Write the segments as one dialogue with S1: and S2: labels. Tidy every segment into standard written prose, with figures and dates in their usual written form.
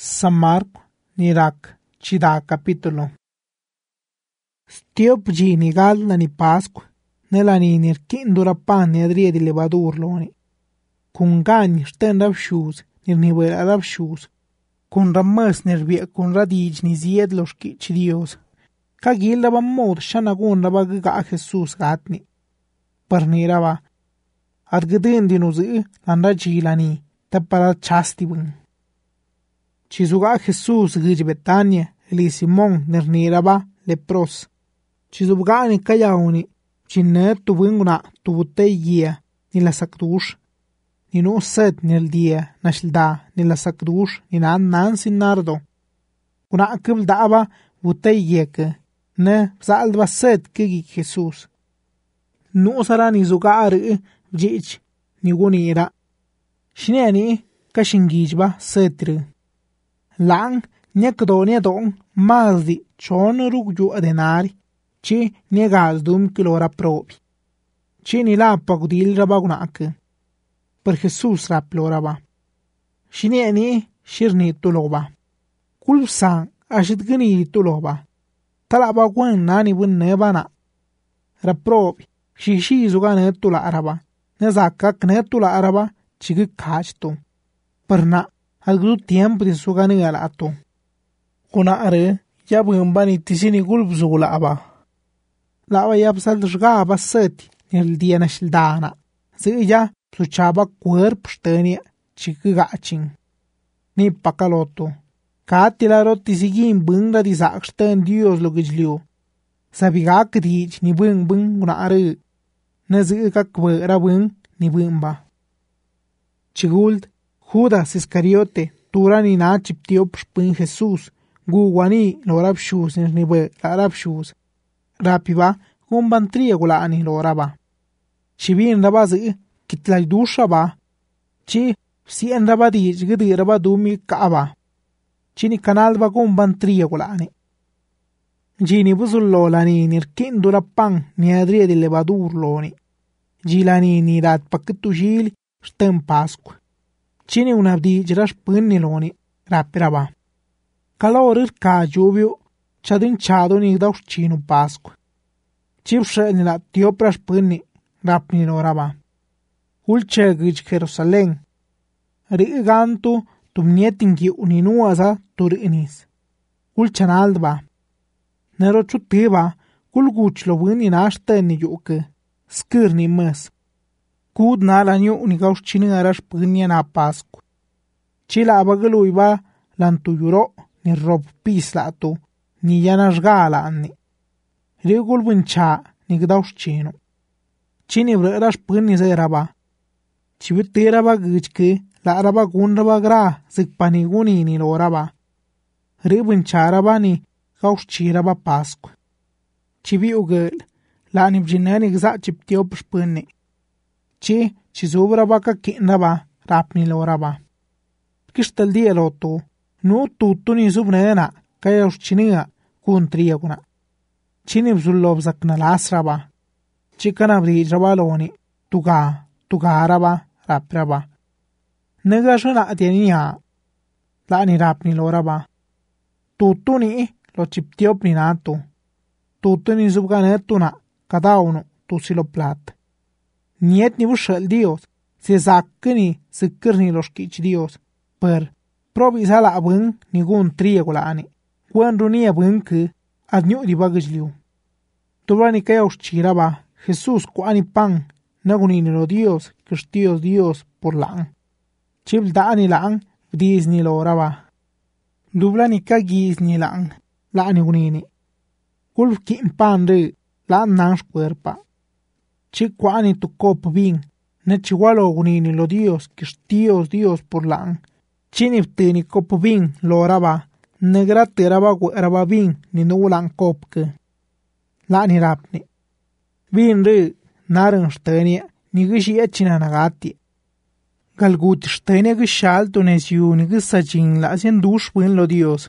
S1: San Marco ni rac chida capítulo. Stiop gi ni gal la ni Pascu, nella ni nirquindura pan ni adrie di levadur loni. Cun gany sten rab shuz, nirnivela rab shuz. Cun rammes nirbie cun radij ni zied lo shkich Dios. Cagil raba mod shanagun raba gaga Jesus gatni. Parni raba. Ad gdyn di nuzi lan rajila ni, tapara chasti bun. Chizuga Jesus gij Betania, li Simon nirni raba lepros. Chizubga ni kayauni, chinne tu bunguna tu butei gia, ni la sakdush. Ni no set nil dia, nashilda, ni la sakdush, ni nan sin nardo. Kuna kibl daba butei gieke, ne zaldba set kigi Jesus. No sara ni zuga ari vjich, ni gunira. Shineni kashingijba setri. Lang nyekdo niedong mazdi chon rugju adenari, ci niegal dum kilora probi. Ci ni la pagudil rabagunake. Per Jesus raploraba. Shinieni shirni tuloba. Kulpsan ashit gni tuloba. Talaba gwen nani bun nebana. Raprobi, shishi zugane tula araba. Nezakak ne tula araba, chigik kachto. Perna, algru tiempo di sugane alato. Kuna are, yabun tisini gulbzula aba. Lava yabsal shgaba seti, nel dia nashildana. Zija, suchaba cuerp stenia, chigachin. Ni pakaloto. Katila roti sigin bunga di saksten Dios lo gijliu. Sabigak dich ni bung gunare. Nezika kwera bung ni bumba. Chiguld, Judas Iscariote, turani na chiptiop spin Jesus, guwani lorab shus ni be larab shus. Rapiba, gumbantria gulani loraba. Chibin rabazi, kitlay dusha ba. Chi, sien rabadi, gidi rabadumi kaaba. Chini kanal ba gumbantria gulani. Gini buzullo lani nirkindura pan ni adrie di levadur loni. Gilani ni rat paketu gili, stem Pasqua. Cine un abdi girash punni loni, rappiraba. Calorir ca giuvio, c'adinciado ni dauscino Pasqua. Cipshe ni la tioprash punni, rappni loraba. Ulce gij Jerusalem. Rigantu tumnietingi uninuasa turinis. Ulcanaldba. Nero chutiba, kulguch lo vini nashte ni yuke, skir ni mes. Kud na la nyu ni gauschini arash pugnia na Pascu. Chila abagalu iba lantu yuro ni rob pis latu ni yanash gala anni. Rigul buncha ni gdauschino. Chini vrash pugni zeraba. Chivitiraba gijke la araba gunraba gra zikpani guni ni loraba. Ribuncharaba ni gauschiraba Pascu. Chivi ugel la ni bjinani gza chiptiop spunni. Ci zubra baka kinraba, rapni loraba. Kishtal dia loto, no tutto ni zubnena, kaya uschinia, kun triaguna. Chini bzullob zakna lasraba. Chikana brijaba loni, tugaraba, rapraba. Negashuna atiania, la ni rapni loraba. Tutto ni lo chiptiop ni nato. Tutto ni zubganetuna, cada uno, tu silo plat. Niet ni bushel Dios, se zakkeni sikirni los kich Dios, per probisa la abun ni gun triagulani, gwen runia bunke adnyu di bagajliu. Tubani kaya uschiraba, Jesus kuani pan, naguni ni lo Dios, kistios Dios por lang. Chib daani lang, vdiz ni lo raba. Dublani kagiz ni lang, laani gunini. Kulf kim pan re, laan nansh cuerpa. Chiquani tu cop bin, ne chihualo gunini lo Dios, kistíos Dios por lang. Chiniptini cop bin lo raba, negrate raba bin ni nulan copke. La ni rapni. Bin re, naren stenia, ni gishi echinanagati. Galgut stenia gishalto nesiu ni gisachin la sien dush bin lo Dios.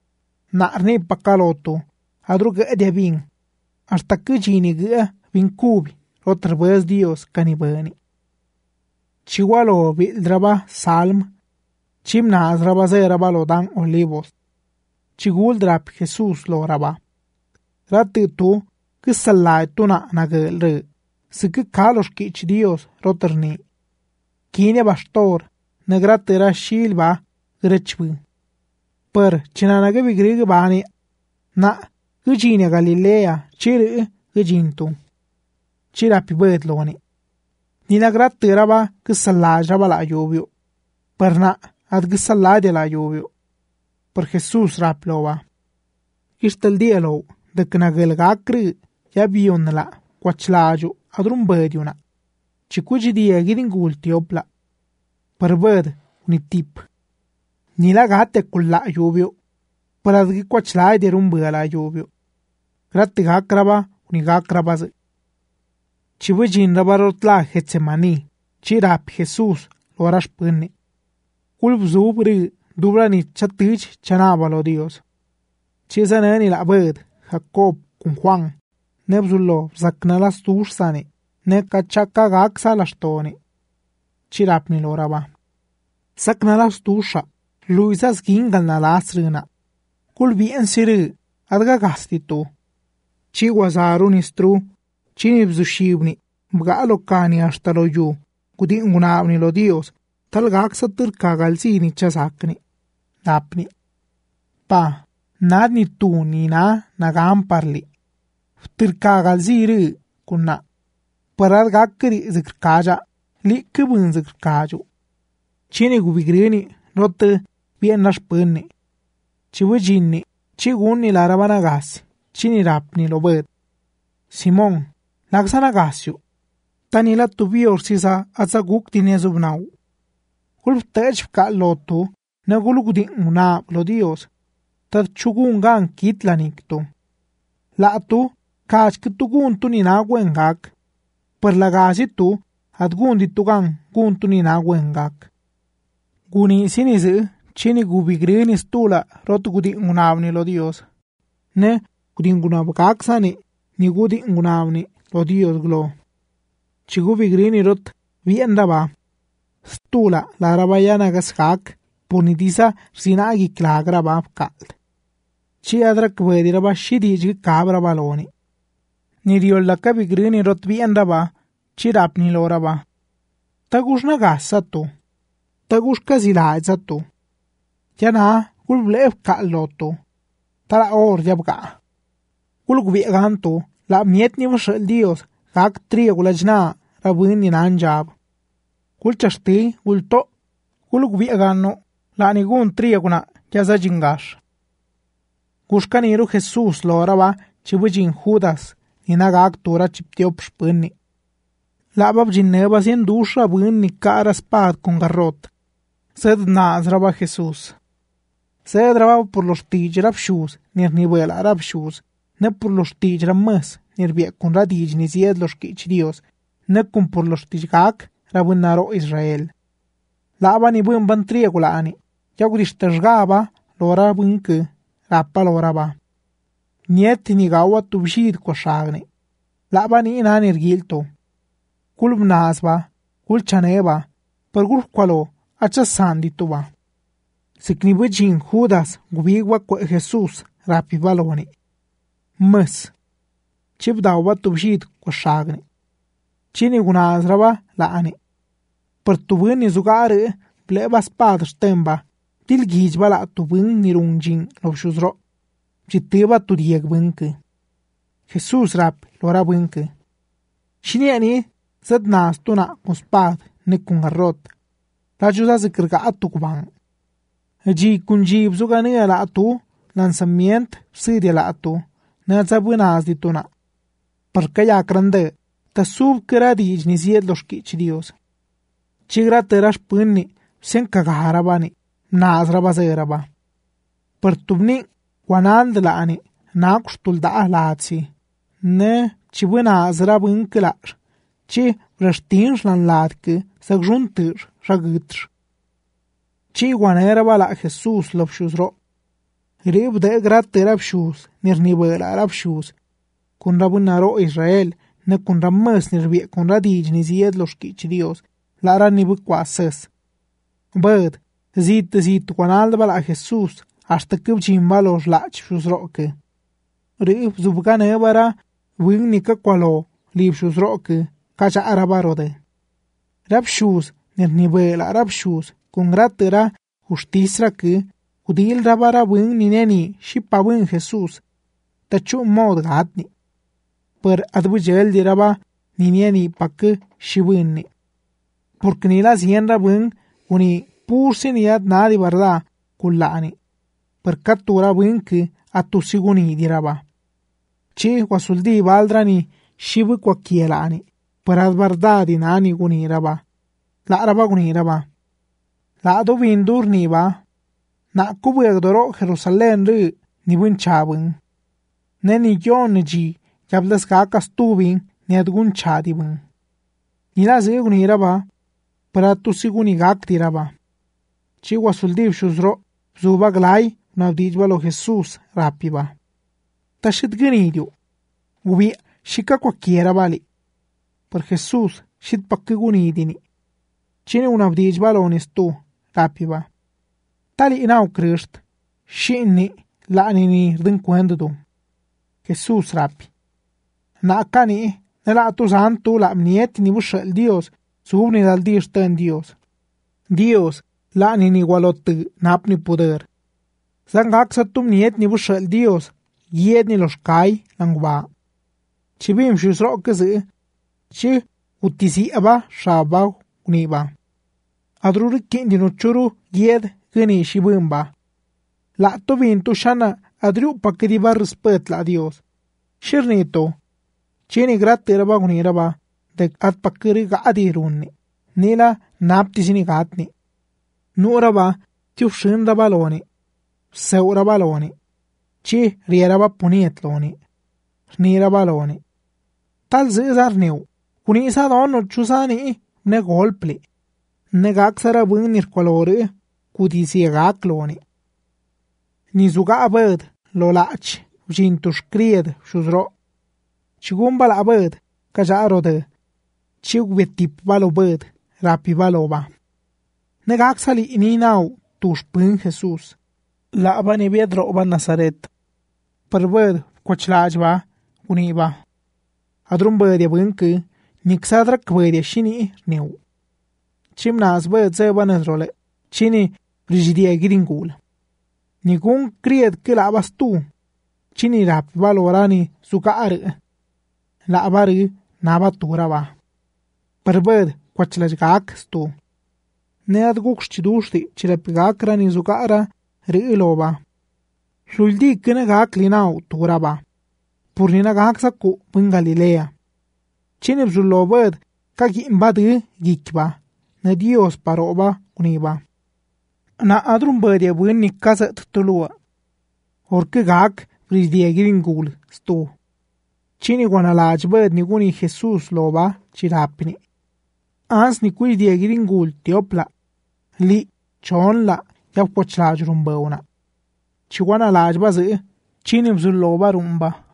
S1: Narni pakaloto, adruge de bin. Hasta que chini gea bin kubi. Otra vez Dios canibani. Chihualo bildraba salm. Chim naaz raba zeraba lo dan olivos. Chigul drap Jesús lo raba. Ratu tu kisalai tuna nagel re. Siki kalos kich Dios roterni. Kine bastor negratera shilba grechbu. Per chinanage bigrig bani na gijine Galilea chiri gijintu. Chirapi bedloni. Nila gratera ba kisalai raba la lluvio. Per na ad gisalai de la lluvio. Per Jesús raplova. Kistel dielo de knagel gakri ya bionla quachlajo adrum bediuna. Chikuji dia gidingul tiopla. Per bed unitip. Nila gate kulla lluvio. Per adgi quachlai de rumbe la lluvio. Gratti gakraba unigakrabaz. Chibujin rabarotla Getsemani. Chirap Jesús lorash punni. Kulb zubri dubrani chatich chanabalo Dios. Chizanani la bed Jacob con Juan. Nebzulo zaknalas tursani. Ne kachaka gaksa lastoni. Chirapni loraba. Saknalas tusha. Luisas gingal na lasrina. Kul bien siri. Adga gastitu. Chiwazaru nistru. Chinibzushibni. Bgalo kani hasta lo yu. Kudingunabni lo Dios. Tal gaksa kagalsini chasakni. Napni. Pa. Nad ni tu ni na nagamparli. Kagalziri kunna. Parad gakkari zikrkaja. Likibun zikrkaju. Chini gubigrini rotte bien nashpunni. Chiwijinni. Chigunni la rabanagasi. Chini rapni lo bed. Simon. Lagsanagasiu. Tanila tubior sisa atzaguk tinezubnau. Kulp tej ka lotu. Nagulugudin una lo Dios. Tad chugungan kitlaniktu. Latu kachkitugun tuninagwengak. Per lagasitu adgunditugan guntuninagwengak. Guni sinizi chini gubigrinis tula rotugudin unavni lo Dios. Ne gudin gunabgaksani ni gudin unavni lo Dios glo. Chigubigrini rot viendaba. Stula la rabayana gashak punidisa sinagi klagraba kalt. Chi adrak vediraba shidij kabra baloni. Niriollaka bigrini rot viendaba chirapni loraba. Tagushna gasatu. Tagushka zilaizatu. Yana kulblev kalotu. Tara or jabga. Kulgvigantu la mietni vashel Dios gak triagulajna rabuni nanjab. Kulchashti ulto kulgvigano la nigun triaguna yazajingash. Kushkaniru Jesús loraba chibujin Judas ninagak tura chiptiop shpunni. Labab jinneba sin dusha bunni cara spad con garrot. Sed nazraba Jesús. Sed raba por los tijrab shus, nir nivel arab shus, ne por los tijrab mas, nir vie con radij ni zied los kich Dios, ne kun por los tijgak rabunaro Israel. Laba ni bun ban triagulani, yagudishtashgaba lora bunke, rapa loraba. Niet ni gawa tubshid kwa shagni. Laba ni inanir gilto. Kulb nazba, kul chaneba, per gulf kwalo, achas sandituba. Siknibujin Judas gubigwa kwa Jesús rapi baloni. Mas. Chibdawa tubshid kwa shagni. Chini gunazraba laani. Per tubun ni zugare, pleba spad shtemba, tilgijba la tubun ni rungjin lobshuzro. Chitiba turieg bunke. Jesús rap lora bunke. Shiniani zed nas tuna con spad ne con garrot. La juda zikirga atukbang. Ji kunjib zugani la atu, lanzamiento sidia la atu, ne zabunas di tuna. Perché ya grande, ta sub keradij ni zied los kich Dios. Chigra terash punni, sen kagarabani, nazraba zeraba. Per tubni, wanand laani, nakustul da laatsi. Ne chibuna zrabun kelash. Chi vrashtinsh lan laatke, sagjuntir, ragitr. Chi guaneraba la Jesús lobshuzro. Rib de grat rabshuz, nirnivel rabshuz. Kun rabunaro Israel, ne kun ramas nirvie kun radij ni zied los kich Dios, lara nibukwasas. Bad, zit guanalda la Jesús hasta que bchimba lo xlach bxuz ro'que. Rih bzubganebara bwin ni que qualo li bxuz ro'que cacha'araba rode. Ra bxuz nirnibela ra bxuz con gratera justisra que udilraba ra bwin ni neni xipa bwin Jesús ta chu mod gatni. Per adbujel diraba ni neni pa que xibwinni. Porque ni la sienra bwin uni pursi ni ad nadi barda kullani. Per cattura bwin que atusiguni diraba. Chi wasuldi valdrani xibu quakielani. Per ad bardadi nani guniraba. La raba guniraba. La do vindur ni ba. Na kubuegdoro Jerusalén ri ni bwin chabwin. Neni yon ji yablas kakas tubin ni adgun chadibun. Ni la zi guniraba. Per atusiguni gak diraba. Chi wasuldi bxuzro bzuba glay nabdijba lo Jesús rapiba. Tashit genidio. Ubi shika quakiera bali. Per Jesús shit pakke gunidini. Chine unabdijba lo nistu rapiba. Tali inau Christ. Shinni lani ni rinquendu. Jesús rapi. Na kani nela tu santu la mniet ni bushel Dios subni dal dishten Dios. Dios lani ni walot napni poder. Zangak sa tumniet ni bushel Dios yed ni los kai langwa. Chibim shusro kazi chi utisi aba shaba uniba. Adrurikin di nuchuru yed gani shibumba. La to vintu shana adriu pakediba respet la Dios. Shirnito chini gratteraba uniraba de at pakiri gadirunni. Nila naptisini gatni. Nuraba tiushin rabaloni. Seura baloni. Chi rieraba puniet loni. Nira baloni. Tal zizar neu. Kunisa dono chusani ne golpli. Ne gaksara bun nirqualori. Kudisi gak loni. Nizuga abed lo lach. Vjintush kried shuzro. Chigumba la abed. Kajaro de. Chigwetip balo bed. Rapi baloba. Ne gaksali ininau tush pun Jesús. La abani biedro oba Nazaret. Per bed quachlajba uniba. Adrum bed ya bunke niksadra kwedia shini neu. Chimnas bed zebanes role. Chini brigidia giringul. Nigun kried que la abas tu. Chini rap valorani sukaare. La abari naba turaba. Per bed quachlajgak stu. Nead gukshchidushti chirapigakrani zukara riiloba. Shuldi kene gak linau turaba. Purnina gak saku pun Galilea. Chinib zulobed kaki imbadi gikba. Na Dios paroba uniba. Na adrum bedia bun nikazat tulua. Orke gak brisdia giringul stu. Chini guanalaj bed niguni Jesús loba chirapini. Ans ni kuri dia giringul tiopla. Li chon la yap quachlaj rumba una. Chiwana laj bazi chinim zulloba rumba.